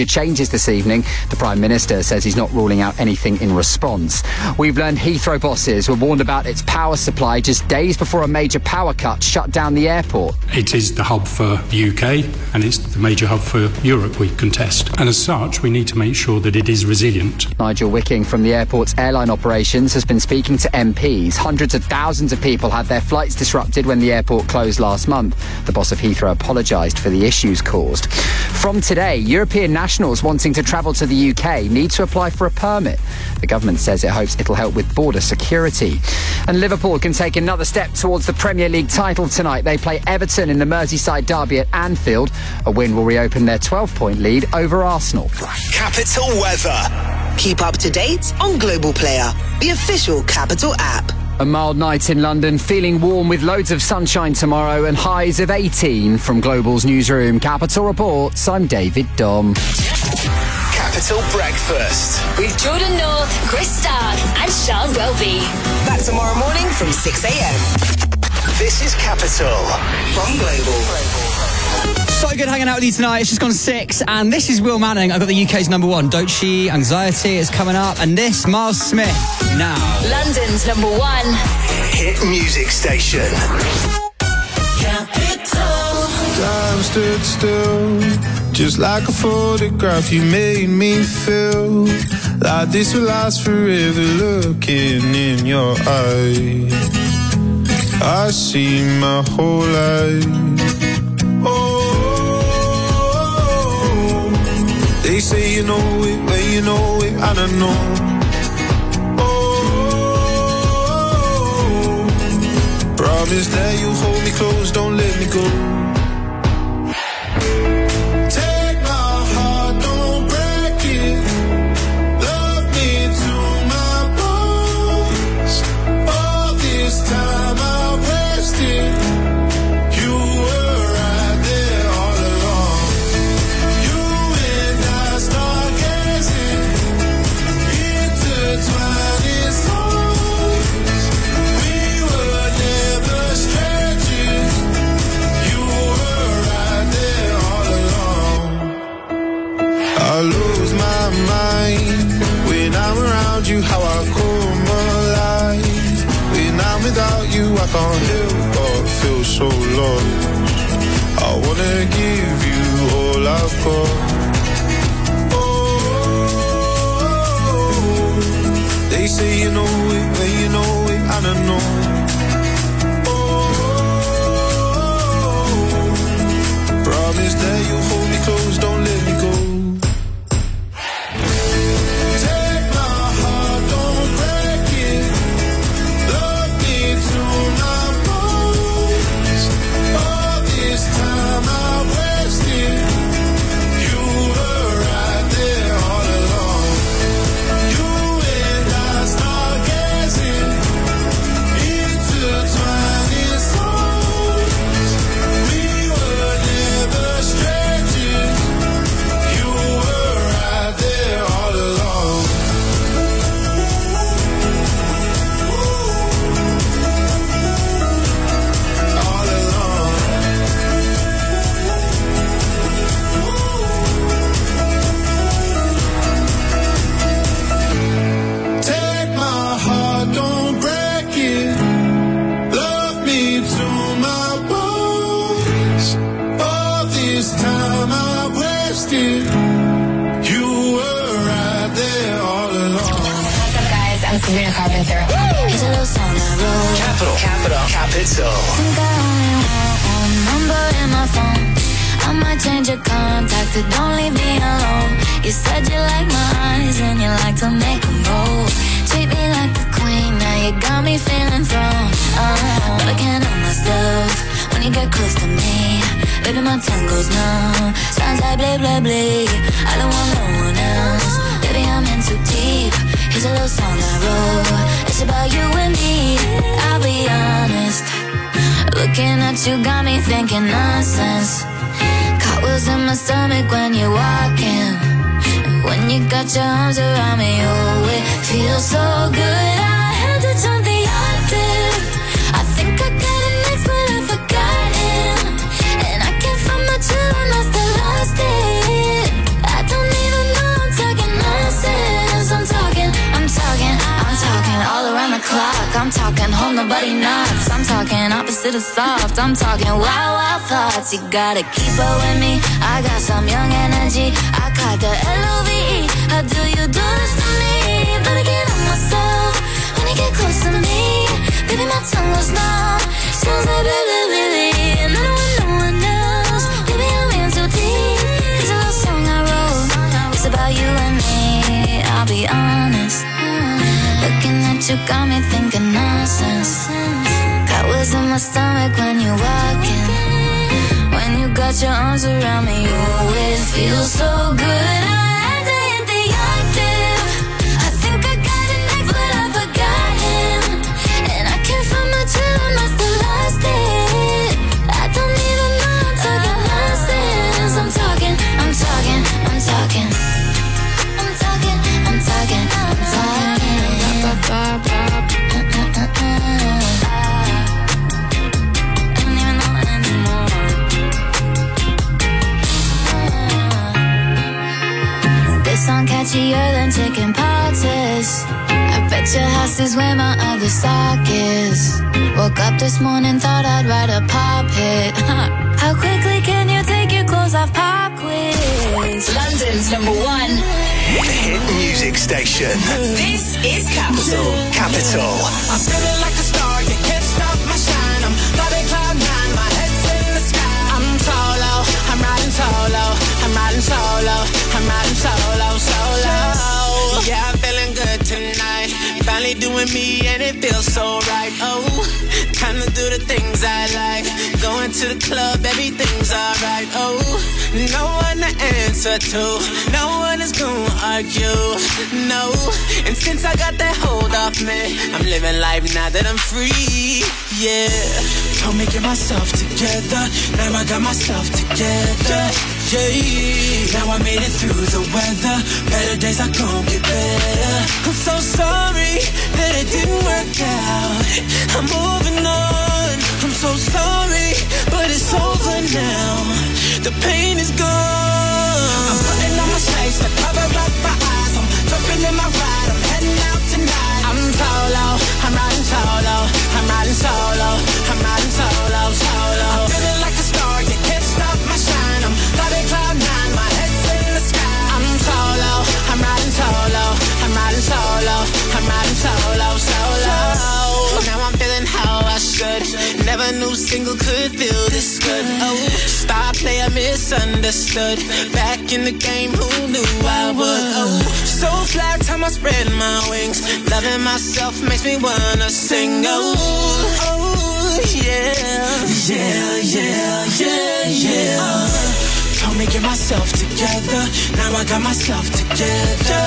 major changes this evening. The Prime Minister says he's not ruling out anything in response. We've learned Heathrow bosses were warned about its power supply just days before a major power cut shut down the airport. It is the hub for the UK and it's the major hub for Europe, we contest. And as such, we need to make sure that it is resilient. Nigel Wicking from the airport's airline operations has been speaking to MPs. Hundreds of thousands of people had their flights disrupted when the airport closed last month. The boss of Heathrow apologised for the issues caused. From today, European nationals wanting to travel to the UK need to apply for a permit. The government says it hopes it'll help with border security. And Liverpool can take another step towards the Premier League title tonight. They play Everton in the Merseyside derby at Anfield. A win will reopen their 12-point lead over Arsenal. Capital weather. Keep up to date on Global Player, the official Capital app. A mild night in London, feeling warm with loads of sunshine tomorrow and highs of 18 from Global's newsroom. Capital Reports, I'm David Dom. Capital Breakfast with Jordan North, Chris Stark and Sean Welby. Back tomorrow morning from 6 a.m. This is Capital from Global. So good hanging out with you tonight. It's just gone 6, and this is Will Manning. I've got the UK's number 1. Doechii, Anxiety is coming up, and this, Miles Smith, now. London's number 1 hit music station. Capital. Time stood still, just like a photograph. You made me feel like this will last forever. Looking in your eyes, I see my whole life. They say you know it, when you know it, I don't know. Oh, promise that you'll hold me close, don't let me go. Take my heart, don't break it. Love me to my bones. All this time I've wasted. You were right there all along. Intertwining souls, we were never strangers. You were right there all along. I lose my mind when I'm around you. How I come alive when I'm without you. I can't help but feel so lost. I wanna give you all I've got. They say you know it, when you know it, I don't know. Oh, promise that you'll hold me close, don't let me go. Take my heart, don't break it. Love me to my bones. All this time I wasted. You were right there all along. Intertwining souls, we were never strangers. You were right there all along. All along. Take my heart, don't break it. Love me to my bones. All this time I wasted. You were right there all along. What's up, guys? I'm Sabrina Carpenter. Here's a little song I wrote. Capital. Think I want one number in my phone. I might change your contact, but don't leave me alone. You said you like my eyes and you like to make them roll. Treat me like a queen, now you got me feeling thrown. But I can't help myself when you get close to me. Baby, my tongue goes numb. Sounds like blah, blah, blah. I don't want no one else. Baby, I'm in too deep. Here's a little song I wrote. It's about you and me. I'll be honest. Looking at you got me thinking nonsense. Cartwheels in my stomach when you're walking. And when you got your arms around me, oh, it feels so good. I had to jump the octave. I think I got it next, but I've forgotten. And I can't find my chill and I still lost it. I don't need talking home, nobody knocks. I'm talking opposite of soft. I'm talking wild, wild thoughts. You gotta keep up with me. I got some young energy. I caught the L-O-V-E. How do you do this to me? Better get on myself when you get close to me. Baby, my tongue was numb. Sounds like baby. And I don't want no one else. Baby, I'm in too deep. It's a love song I wrote. It's about you and me. I'll be honest. Looking at you got me thinking nonsense. Got whiz in my stomach when you walking. When you got your arms around me, you always feel so good. I had to hit the octave. I think I got an ex, but I forgot him. And I can't find my chill, I must have lost it. I don't even know I'm talking nonsense. I'm talking. Don't even know anymore. This song catchier than chicken pox is. I bet your house is where my other sock is. Woke up this morning, thought I'd write a pop hit. How quickly can you take your clothes off, pop quiz? London's #1 hit music station. This is Capital. Capital. I'm feeling like a star, you can't stop my shine. I'm flying cloud nine, my head's in the sky. I'm solo, I'm riding solo, I'm riding solo, I'm riding solo, solo. Yeah, I'm feeling good tonight. Finally doing me and it feels so right. Oh, time to do the things I like. Going to the club, everything's alright. Oh, no one to answer to, no one is gonna argue. No, and since I got that hold off me, I'm living life now that I'm free. Yeah, told me get myself together. Now I got myself together. Yeah, now I made it through the weather. Better days are gonna get better. I'm so sorry that it didn't work out. I'm moving on. I'm so sorry, but it's over now. The pain is gone. I'm putting on my shades to cover up my eyes. I'm jumping in my ride. I'm heading out tonight. I'm solo. I'm riding solo. I'm riding solo. I'm riding solo, solo. I'm feeling like a star. You can't stop my shine. I'm flying cloud nine. My head's in the sky. I'm solo. I'm riding solo. I'm riding solo. I'm riding solo, solo. Now I'm feeling how I should. Never knew single could feel this good. Oh, star player misunderstood. Back in the game, who knew I would? Oh, so fly time I spread my wings. Loving myself makes me wanna sing. Oh, oh, yeah, yeah, yeah, yeah, yeah. Told me get myself together. Now I got myself together.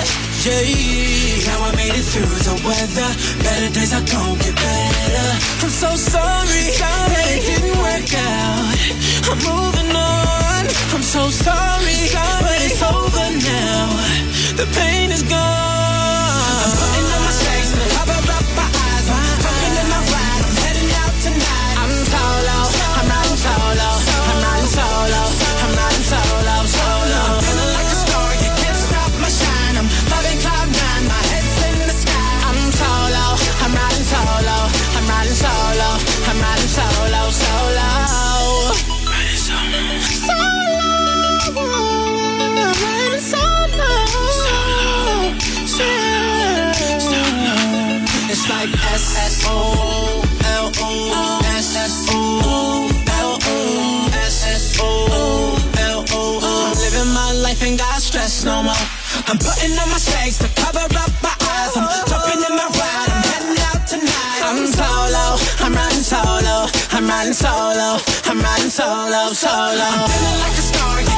Yeah, now I made it through the weather. Better days are gonna get better. I'm so sorry that it didn't work out. I'm moving on. I'm so sorry, but it's over now. The pain is gone. I'm putting on my shades to cover up my eyes. I'm jumping in my ride. I'm heading out tonight. I'm solo. I'm riding solo. I'm riding solo. I'm riding solo, solo. I'm feeling like a star. You can't stop my shine. I'm flying cloud nine. My head's in the sky. I'm solo. I'm riding solo. I'm riding solo. I'm riding solo, solo. Riding solo. Solo. I'm riding solo. Solo. Solo. It's like S-S-O-L-O. S-S-O-L-O. S-S-O-L-O. I'm living my life, ain't got stress no more. I'm putting on my shades to cover up my eyes. I'm jumping in my ride, I'm heading out tonight. I'm solo, I'm riding solo. I'm riding solo, I'm riding solo, solo. I'm feeling like a star, yeah.